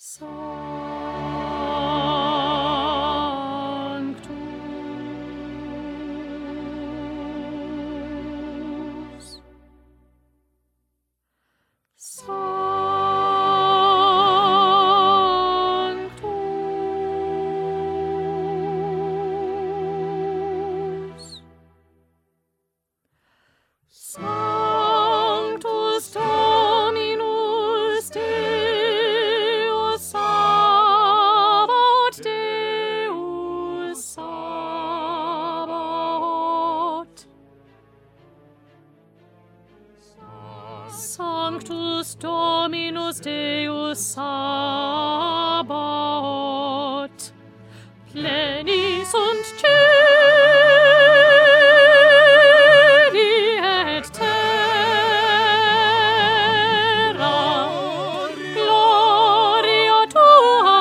Sanctus. Sanctus Dominus Deus Sabaoth, Deus Sabaoth. Sanctus Dominus Deus Sabaoth, plenis sunt caeli et terra, gloria tua.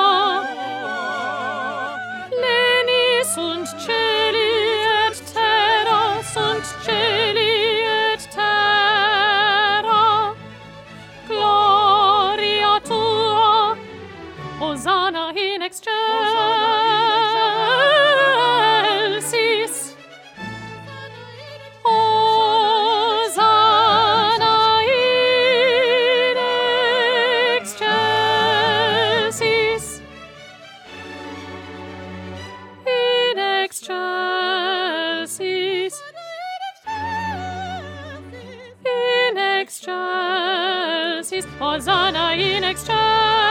Plenis sunt caeli et terra, sunt caeli et terra, gloria tua. Hosanna in excelsis. Hosanna in excelsis. In excelsis. In excelsis. Hosanna in excelsis.